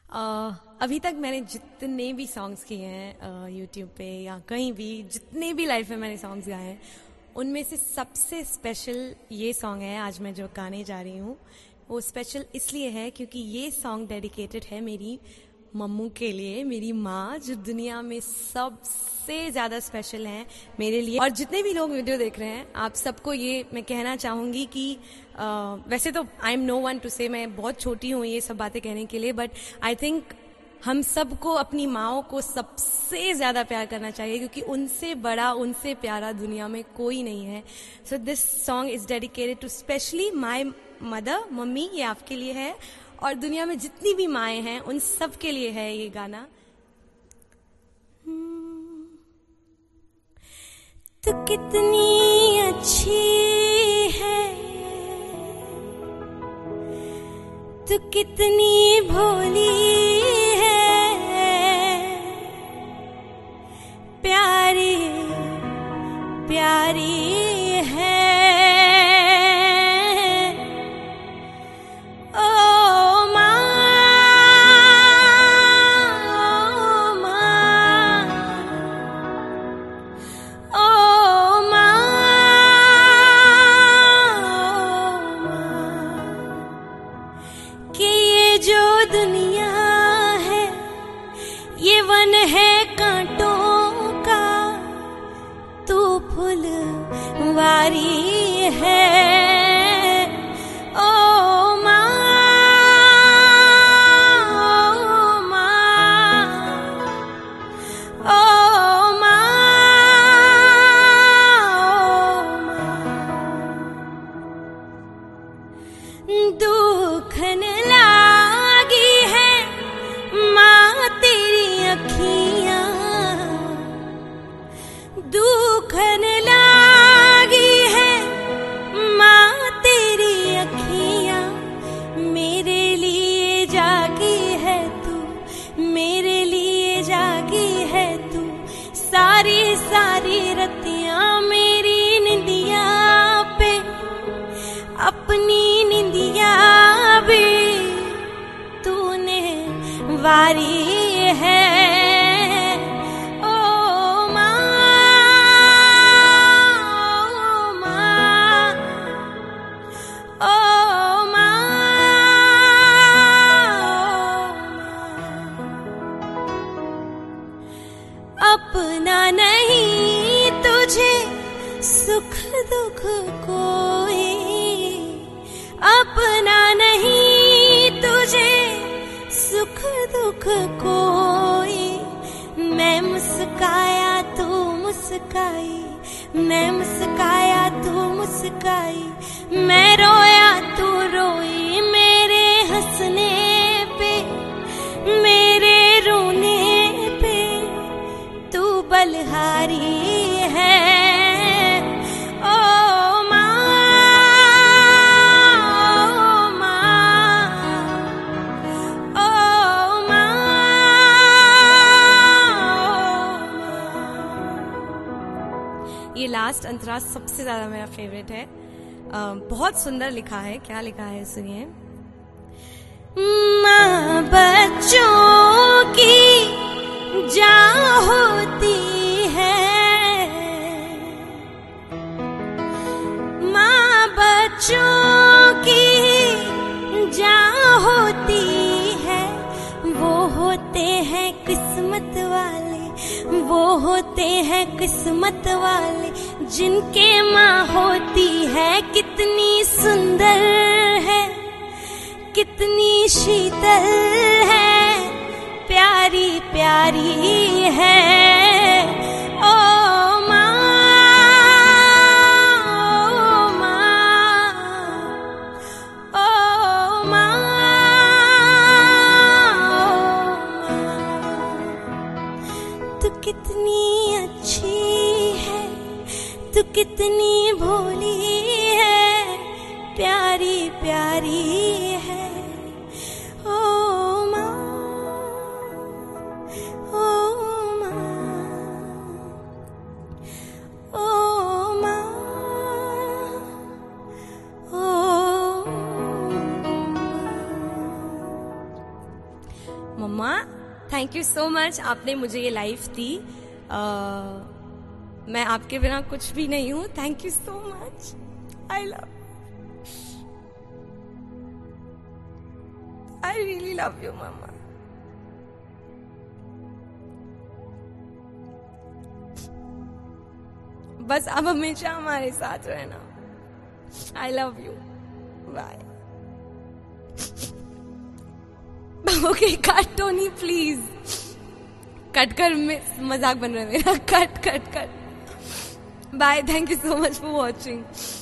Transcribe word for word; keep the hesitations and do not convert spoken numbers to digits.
अ, अभी तक मैंने जितने भी सॉन्ग्स किए हैं यूट्यूब पे या कहीं भी, जितने भी लाइफ में मैंने सॉन्ग्स गाए हैं, उनमें से सबसे स्पेशल ये सॉन्ग है आज मैं जो गाने जा रही हूँ। वो स्पेशल इसलिए है क्योंकि ये सॉन्ग डेडिकेटेड है मेरी मम्मू के लिए, मेरी माँ जो दुनिया में सबसे ज़्यादा स्पेशल हैं मेरे लिए। और जितने भी लोग वीडियो देख रहे हैं, आप सबको ये मैं कहना चाहूँगी कि आ, वैसे तो I am no one to say, मैं बहुत छोटी हूँ ये सब बातें कहने के लिए, बट आई थिंक हम सबको अपनी माँओं को सबसे ज़्यादा प्यार करना चाहिए क्योंकि उनसे बड़ा, उनसे प्यारा दुनिया में कोई नहीं है। So this song is dedicated to specially my mother. Mummy, ये आपके लिए है और दुनिया में जितनी भी माएँ हैं उन सब के लिए है ये गाना। तू कितनी अच्छी है, तू कितनी भोली है, प्यारी प्यारी है। दुनिया है ये वन है कांटों का, तू फुलवारी है। ओ माँ, ओ माँ, ओ माँ, दुख न लागी है माँ तेरी अखियाँ, दुख न लागी है माँ तेरी अखियाँ, मेरे लिए जागी है तू, मेरे लिए जागी है तू, सारी सारी रतियाँ मेरी निंदिया पे, अपनी निंदिया भी तूने वारी है। ओ माँ, ओ माँ, ओ माँ, अपना नहीं तुझे सुख दुख कोई, अपना नहीं तुझे सुख दुख कोई। मैं मुस्काया तू मुस्काई, मैं मुस्काया तू मुस्काई, मैं रोया तू रोई, मेरे हंसने पे मेरे रोने पे तू बलहारी है। ये लास्ट अंतरा सबसे ज्यादा मेरा फेवरेट है। आ, बहुत सुंदर लिखा है। क्या लिखा है सुनिए। माँ बच्चों की जान होती है, माँ बच्चों की जान होती है, वो होते हैं किस्मत वाले, वो होते हैं किस्मत वाले, जिनके माँ होती है कितनी सुंदर है, कितनी शीतल है, प्यारी प्यारी है। ओ माँ, ओ माँ, ओ माँ, तू कितनी अच्छी है, तू कितनी भोली है, प्यारी प्यारी है। ओ माँ, ओ माँ। Mumma thank you so much, आपने मुझे ये लाइफ दी। uh, मैं आपके बिना कुछ भी नहीं हूँ। Thank you so much, I love, I really love you mumma. बस अब हमेशा हमारे साथ रहना। I love you, bye. Okay cut Tony please, cut कर, मजाक बन रहा है मेरा। Cut cut cut, bye, thank you so much for watching.